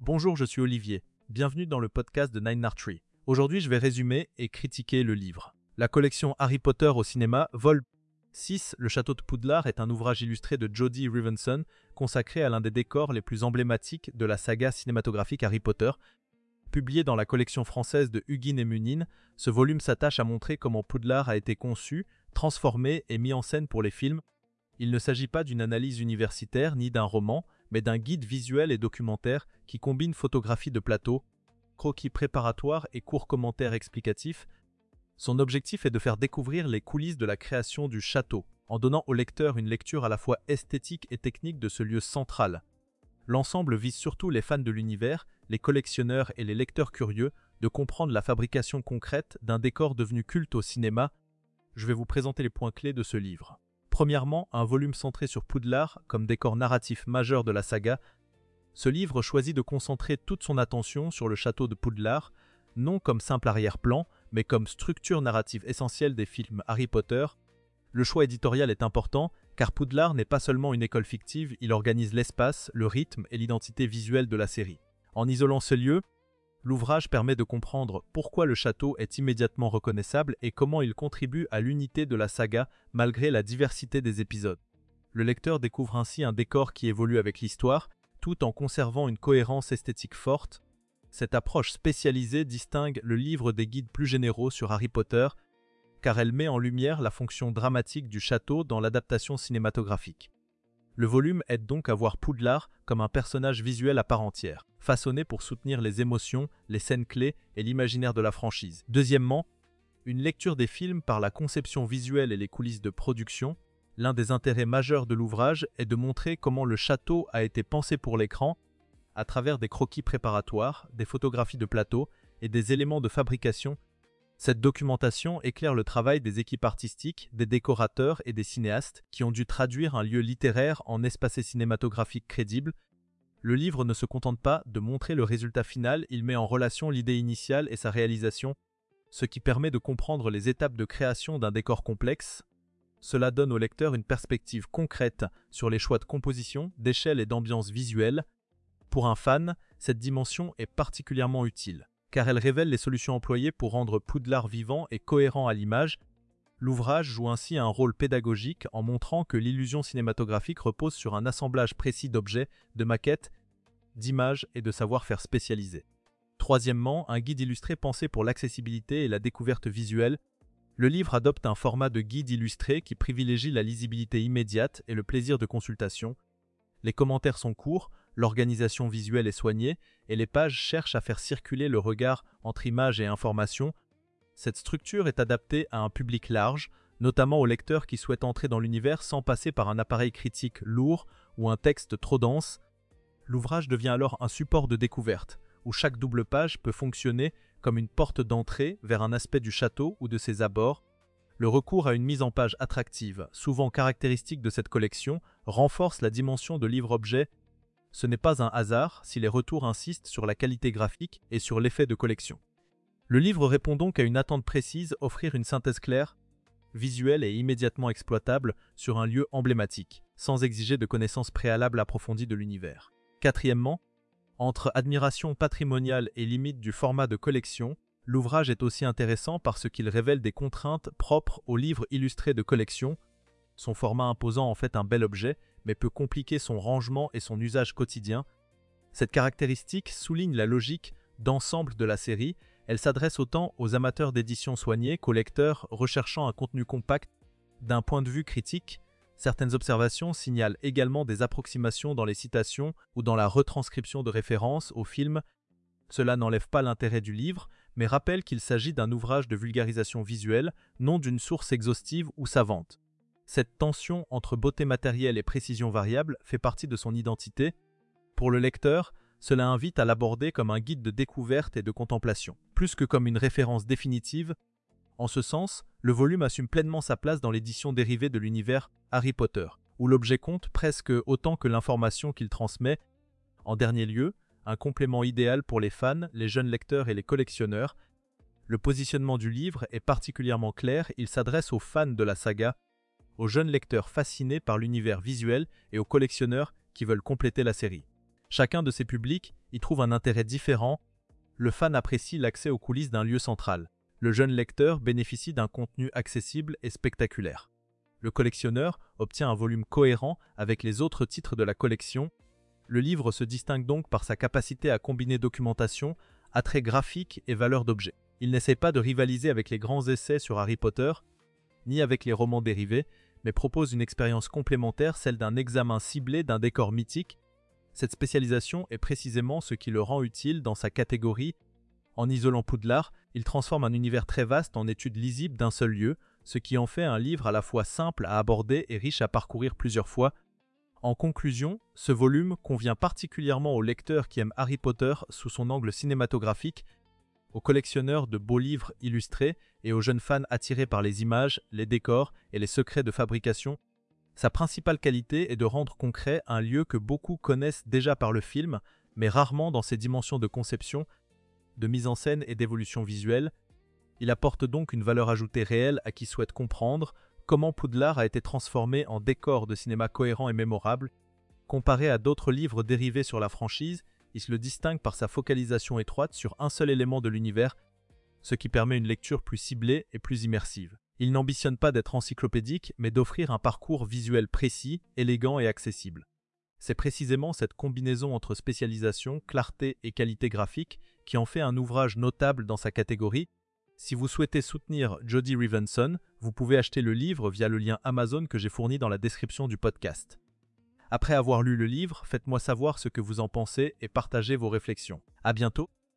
Bonjour, je suis Olivier. Bienvenue dans le podcast de Nine Art Tree. Aujourd'hui, je vais résumer et critiquer le livre. La collection Harry Potter au cinéma, vol 6, Le Château de Poudlard est un ouvrage illustré de Jody Revensson consacré à l'un des décors les plus emblématiques de la saga cinématographique Harry Potter. Publié dans la collection française de Huguin et Munin, ce volume s'attache à montrer comment Poudlard a été conçu, transformé et mis en scène pour les films. Il ne s'agit pas d'une analyse universitaire ni d'un roman, mais d'un guide visuel et documentaire qui combine photographie de plateau, croquis préparatoires et courts commentaires explicatifs. Son objectif est de faire découvrir les coulisses de la création du château, en donnant au lecteur une lecture à la fois esthétique et technique de ce lieu central. L'ensemble vise surtout les fans de l'univers, les collectionneurs et les lecteurs curieux de comprendre la fabrication concrète d'un décor devenu culte au cinéma. Je vais vous présenter les points clés de ce livre. Premièrement, un volume centré sur Poudlard comme décor narratif majeur de la saga. Ce livre choisit de concentrer toute son attention sur le château de Poudlard, non comme simple arrière-plan, mais comme structure narrative essentielle des films Harry Potter. Le choix éditorial est important, car Poudlard n'est pas seulement une école fictive, il organise l'espace, le rythme et l'identité visuelle de la série. En isolant ce lieu, l'ouvrage permet de comprendre pourquoi le château est immédiatement reconnaissable et comment il contribue à l'unité de la saga malgré la diversité des épisodes. Le lecteur découvre ainsi un décor qui évolue avec l'histoire, tout en conservant une cohérence esthétique forte. Cette approche spécialisée distingue le livre des guides plus généraux sur Harry Potter, car elle met en lumière la fonction dramatique du château dans l'adaptation cinématographique. Le volume aide donc à voir Poudlard comme un personnage visuel à part entière, façonné pour soutenir les émotions, les scènes clés et l'imaginaire de la franchise. Deuxièmement, une lecture des films par la conception visuelle et les coulisses de production. L'un des intérêts majeurs de l'ouvrage est de montrer comment le château a été pensé pour l'écran, à travers des croquis préparatoires, des photographies de plateau et des éléments de fabrication. Cette documentation éclaire le travail des équipes artistiques, des décorateurs et des cinéastes qui ont dû traduire un lieu littéraire en espacé cinématographique crédible. Le livre ne se contente pas de montrer le résultat final, il met en relation l'idée initiale et sa réalisation, ce qui permet de comprendre les étapes de création d'un décor complexe. Cela donne au lecteur une perspective concrète sur les choix de composition, d'échelle et d'ambiance visuelle. Pour un fan, cette dimension est particulièrement utile, car elle révèle les solutions employées pour rendre Poudlard vivant et cohérent à l'image. L'ouvrage joue ainsi un rôle pédagogique en montrant que l'illusion cinématographique repose sur un assemblage précis d'objets, de maquettes, d'images et de savoir-faire spécialisés. Troisièmement, un guide illustré pensé pour l'accessibilité et la découverte visuelle. Le livre adopte un format de guide illustré qui privilégie la lisibilité immédiate et le plaisir de consultation. Les commentaires sont courts, l'organisation visuelle est soignée et les pages cherchent à faire circuler le regard entre images et informations. Cette structure est adaptée à un public large, notamment aux lecteurs qui souhaitent entrer dans l'univers sans passer par un appareil critique lourd ou un texte trop dense. L'ouvrage devient alors un support de découverte, où chaque double page peut fonctionner comme une porte d'entrée vers un aspect du château ou de ses abords. Le recours à une mise en page attractive, souvent caractéristique de cette collection, renforce la dimension de livre-objet. Ce n'est pas un hasard si les retours insistent sur la qualité graphique et sur l'effet de collection. Le livre répond donc à une attente précise, offrir une synthèse claire, visuelle et immédiatement exploitable sur un lieu emblématique, sans exiger de connaissances préalables approfondies de l'univers. Quatrièmement, entre admiration patrimoniale et limite du format de collection, l'ouvrage est aussi intéressant parce qu'il révèle des contraintes propres aux livres illustrés de collection. Son format imposant en fait un bel objet, mais peut compliquer son rangement et son usage quotidien. Cette caractéristique souligne la logique d'ensemble de la série. Elle s'adresse autant aux amateurs d'édition soignée qu'aux lecteurs recherchant un contenu compact. D'un point de vue critique, certaines observations signalent également des approximations dans les citations ou dans la retranscription de références au film. Cela n'enlève pas l'intérêt du livre, mais rappelle qu'il s'agit d'un ouvrage de vulgarisation visuelle, non d'une source exhaustive ou savante. Cette tension entre beauté matérielle et précision variable fait partie de son identité. Pour le lecteur, cela invite à l'aborder comme un guide de découverte et de contemplation, plus que comme une référence définitive. En ce sens, le volume assume pleinement sa place dans l'édition dérivée de l'univers Harry Potter, où l'objet compte presque autant que l'information qu'il transmet. En dernier lieu, un complément idéal pour les fans, les jeunes lecteurs et les collectionneurs. Le positionnement du livre est particulièrement clair, il s'adresse aux fans de la saga, aux jeunes lecteurs fascinés par l'univers visuel et aux collectionneurs qui veulent compléter la série. Chacun de ces publics y trouve un intérêt différent. Le fan apprécie l'accès aux coulisses d'un lieu central. Le jeune lecteur bénéficie d'un contenu accessible et spectaculaire. Le collectionneur obtient un volume cohérent avec les autres titres de la collection. Le livre se distingue donc par sa capacité à combiner documentation, attrait graphique et valeur d'objet. Il n'essaie pas de rivaliser avec les grands essais sur Harry Potter, ni avec les romans dérivés, mais propose une expérience complémentaire, celle d'un examen ciblé d'un décor mythique. Cette spécialisation est précisément ce qui le rend utile dans sa catégorie. En isolant Poudlard, il transforme un univers très vaste en étude lisible d'un seul lieu, ce qui en fait un livre à la fois simple à aborder et riche à parcourir plusieurs fois. En conclusion, ce volume convient particulièrement aux lecteurs qui aiment Harry Potter sous son angle cinématographique, aux collectionneurs de beaux livres illustrés et aux jeunes fans attirés par les images, les décors et les secrets de fabrication. Sa principale qualité est de rendre concret un lieu que beaucoup connaissent déjà par le film, mais rarement dans ses dimensions de conception, de mise en scène et d'évolution visuelle. Il apporte donc une valeur ajoutée réelle à qui souhaite comprendre comment Poudlard a été transformé en décor de cinéma cohérent et mémorable. Comparé à d'autres livres dérivés sur la franchise, il se le distingue par sa focalisation étroite sur un seul élément de l'univers, ce qui permet une lecture plus ciblée et plus immersive. Il n'ambitionne pas d'être encyclopédique, mais d'offrir un parcours visuel précis, élégant et accessible. C'est précisément cette combinaison entre spécialisation, clarté et qualité graphique qui en fait un ouvrage notable dans sa catégorie. Si vous souhaitez soutenir Jody Revensson, vous pouvez acheter le livre via le lien Amazon que j'ai fourni dans la description du podcast. Après avoir lu le livre, faites-moi savoir ce que vous en pensez et partagez vos réflexions. À bientôt!